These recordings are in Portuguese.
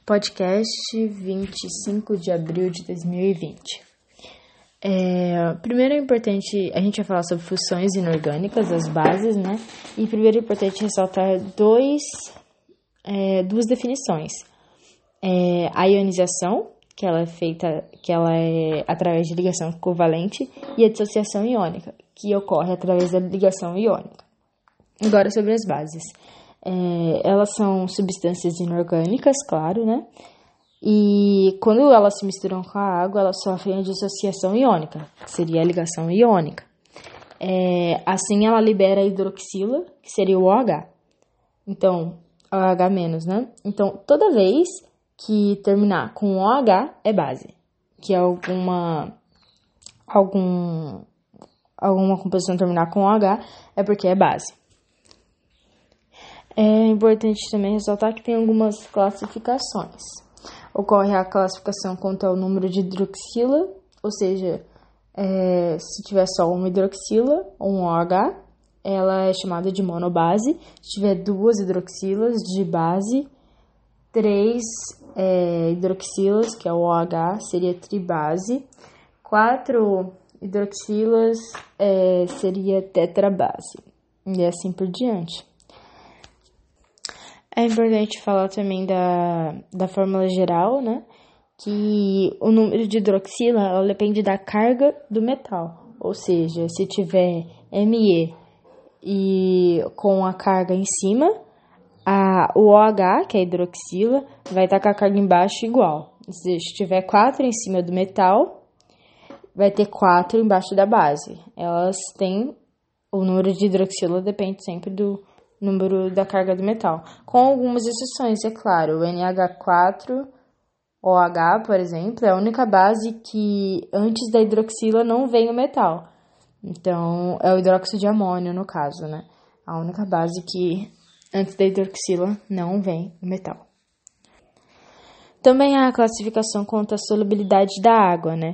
Podcast 25 de abril de 2020. Primeiro é importante, a gente vai falar sobre funções inorgânicas, as bases, né? E primeiro é importante ressaltar duas definições. A ionização, que ela é através de ligação covalente, e a dissociação iônica, que ocorre através da ligação iônica. Agora sobre as bases. Elas são substâncias inorgânicas, claro, né? E quando elas se misturam com a água, elas sofrem a dissociação iônica, que seria a ligação iônica. Assim, ela libera a hidroxila, que seria o OH. Então, OH-, né? Então, toda vez que terminar com OH é base, que alguma composição terminar com OH é porque é base. É importante também ressaltar que tem algumas classificações. Ocorre a classificação quanto ao número de hidroxila, ou seja, se tiver só uma hidroxila ou um OH, ela é chamada de monobase. Se tiver duas hidroxilas de base, 3 hidroxilas, que é o OH, seria tribase. 4 hidroxilas seria tetrabase. E assim por diante. É importante falar também da fórmula geral, né? Que o número de hidroxila ela depende da carga do metal. Ou seja, se tiver Me e com a carga em cima, o OH, que é a hidroxila, vai estar com a carga embaixo igual. Ou seja, se tiver 4 em cima do metal, vai ter 4 embaixo da base. Elas têm... O número de hidroxila depende sempre do número da carga do metal, com algumas exceções, é claro. O NH4OH, por exemplo, é a única base que antes da hidroxila não vem o metal. Então, é o hidróxido de amônio, no caso, né? A única base que antes da hidroxila não vem o metal. Também há a classificação quanto à solubilidade da água, né?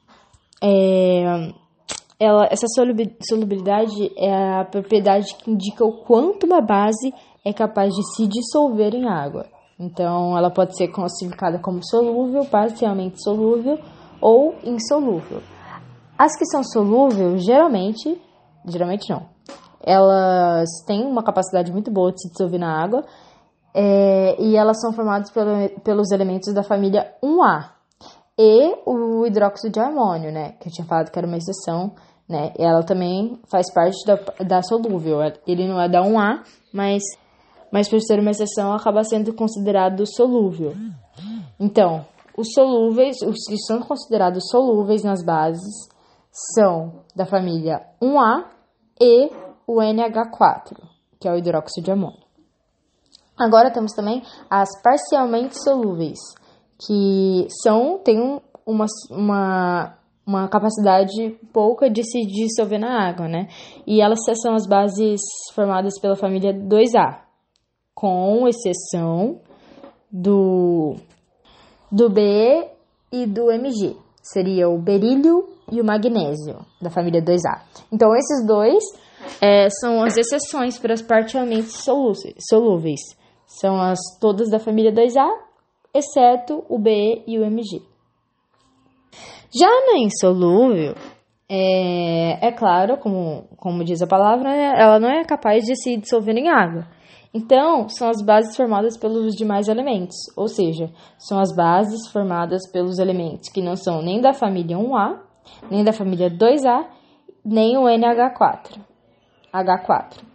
Essa solubilidade é a propriedade que indica o quanto uma base é capaz de se dissolver em água. Então, ela pode ser classificada como solúvel, parcialmente solúvel ou insolúvel. As que são solúveis, geralmente não. Elas têm uma capacidade muito boa de se dissolver na água e elas são formadas pelos elementos da família 1A. E o hidróxido de amônio, né? Que eu tinha falado que era uma exceção, né? Ela também faz parte da solúvel. Ele não é da 1A, mas por ser uma exceção, acaba sendo considerado solúvel. Então, os que são considerados solúveis nas bases são da família 1A e o NH4, que é o hidróxido de amônio. Agora temos também as parcialmente solúveis, que têm uma capacidade pouca de se dissolver na água, né? E elas são as bases formadas pela família 2A, com exceção do Be e do Mg. Seria o berílio e o magnésio, da família 2A. Então, esses dois são as exceções para as parcialmente solúveis. São todas da família 2A, exceto o Be e o Mg. Já na insolúvel, é claro, como diz a palavra, né, ela não é capaz de se dissolver em água. Então, são as bases formadas pelos demais elementos, ou seja, são as bases formadas pelos elementos que não são nem da família 1A, nem da família 2A, nem o NH4, H4.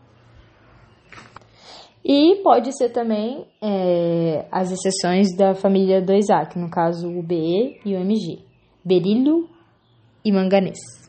E pode ser também as exceções da família 2A, que no caso o Be e o Mg, berílio e manganês.